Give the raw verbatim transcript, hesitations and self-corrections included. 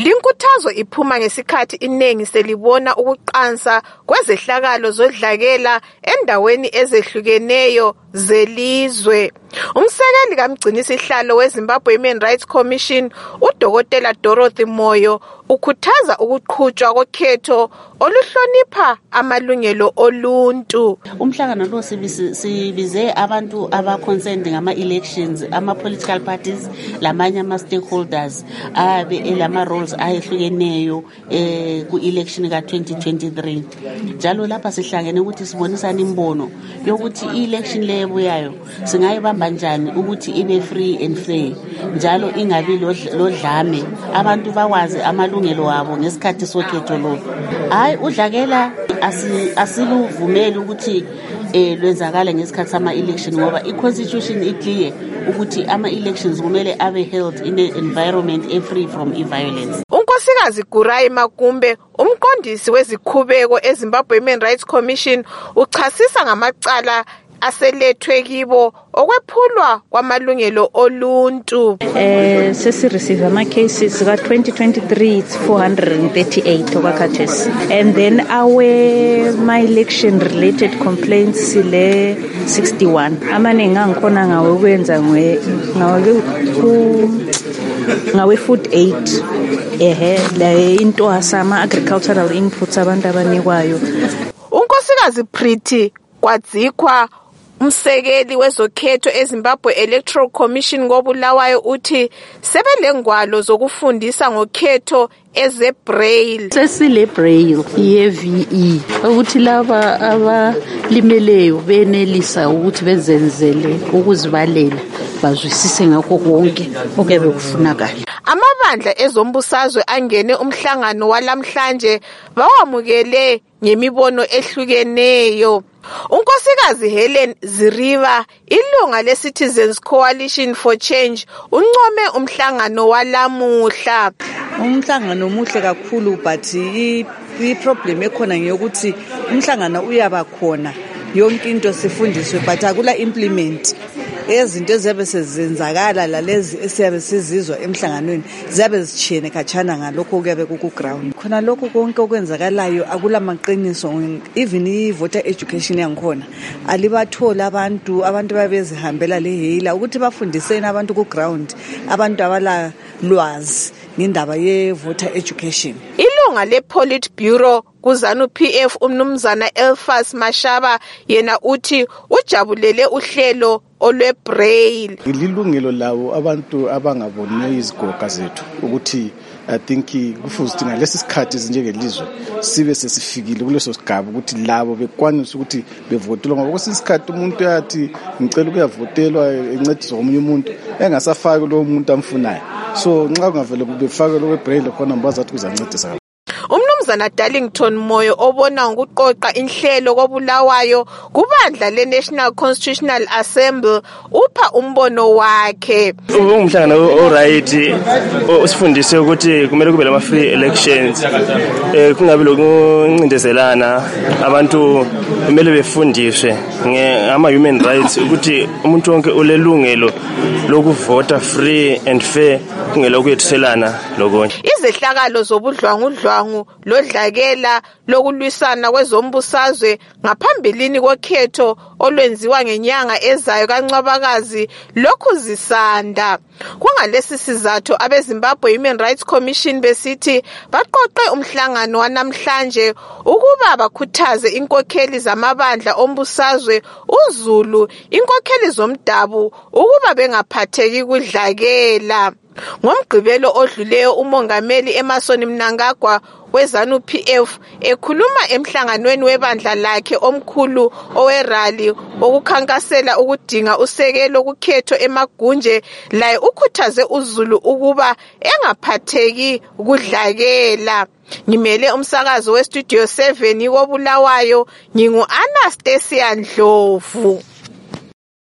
Linkuthazo iphuma ngesikhathi iningi selibona ukuqansa kwezehlakalo zodlakela endaweni ezehlukeneyo zelizwe. Umsekeli kaMgcinisihlalo weZimbabwe Human Rights Commission, uDokotela Dorothy Moyo, ukhuthaza ukuqhutshwa kokhetho oluhlonipha amalungelo oluntu. Umhlangano lo sibize abantu aba concerned ngama elections, ama political parties, lamanye ama stakeholders abe elama roles ayehlukeneyo eh ku election ka twenty twenty-three. Njalo lapha sihlangene ukuthi sibonisane imbono yokuthi i-election lebuyayo singayibamba njani ukuthi ibe free and fair, njalo ingabi lodlame, abantu bakwazi amalungelo abo ngesikhathi sokhetho lo. Hayi udlakela asiluvumeli ukuthi eh lwenzakala ngesikhathi sama election ngoba i-constitution iclear ukuthi ama elections kumele abe held in an environment free from violence. uNkosikazi Gurai Makumbe, umqondisi wezikhubeko eZimbabwe Human Rights Commission, uchasisa ngamacala aselethwe kibo okwephulwa kwamalungelo oluntu. Eh sesi receive ama cases ka twenty twenty-three, it's four hundred thirty-eight okakhathesi, and then our my election related complaints sile sixty-one. Amaningi angikhona ngawe kwenza ngwe ngawe ku ngawe food aid ehe la into asama agricultural inputs abantu abanikwayo. uNkosikazi Pretty Kwadzikwa, umsekeli wezokhetho eZimbabwe Electoral Commission ngobulawayo, uthi sebelengwalo zokufundisa ngokhetho ezebraille. Sesile braille ye-V E ukuthi laba abalimeleyo benelisa ukuthi bezenzele ukuzibalela bazwisise ngakho konke okube kufunakala. Amabandla ezombusazwe angene umhlangano walamhlanje bawamukele ngemibono ehlukeneyo. uNkosikazi Helen Ziriva, ilunga le-Citizens Coalition for Change, uncome umhlangano walamuhla. Umhlangano muhle kakhulu, but i-problem ekhona ngeyokuthi umhlangano uyaba khona yonke into sifundiswe but akula implement. Ezinto eziyabe sezenzakala lalezi esiyabe sizizwa emhlanganweni ziyabe zichene khatshana ngalokho kuyabe ku ground. Khona lokho konke okwenzakalayo akula maqiniso, even i-voter education yangikhona alibathola abantu abantu babezihambela lehela ukuthi bafundiseni abantu ku ground, abantu abala lwazi ngendaba ye-voter education. Ilunga le-Polit Bureau kuZANU P F umnumzana Elfas Mashaba yena uthi ujabulele uhlelo olwebraille. Ililungelo lawo abantu abangaboniyo izigoga zethu ukuthi I think kufuze ukuthi ngalesi sikhathi njengelizwe sibe sesifikile kuleso sigaba ukuthi labo bekwanisa ukuthi bevotelwe, ngoba kwesisikhathi umuntu yathi ngicela ukuyavotelwa encediswa omunye umuntu engasafaki lo muntu amfunayo. So nxa kungavele befake lo braille khona mbazathi kuzancedisa. Umnumzana Darlington Moyo obona ngokuqoqa inhlelo kobulawayo kubandla le-National Constitutional Assembly upha umbono wakhe. Umhlangano oright usifundise ukuthi kumele kube lama free elections, eh kungabe lokuncindezelana, abantu kumele befundiswe ngama human rights ukuthi umuntu wonke ulelungelo lokuvota free and fair, kungela ukuyethiselana lokonke. Izehlakalo zobudlwangudlwangu lodlakela lokulwisana kwezombusazwe ngaphambilini kokhetho olwenziwa ngenyanga ezayo kaNcwabakazi lokhu zisanda. Kungalesi sizathu abeZimbabwe Human Rights Commission besithi baqoqe umhlangano wanamhlanje ukuba bakhuthaze inkokheli zamabandla ombusazwe uZulu, inkokheli zomdabu ukuba bengaphatheki kudlakela. Ngomgqibelo odluleyo umongameli Emmerson Mnangagwa weZANU P F ekhuluma emhlanganweni webandla lakhe omkhulu owerali okukhankasela ukudinga usekelo kukhetho emagunje, laye ukhuthaze uZulu ukuba engaphatheki kudlakela. Ngimele umsakazo westudio seven kobulawayo, ngingu Anastasia Ndlovu.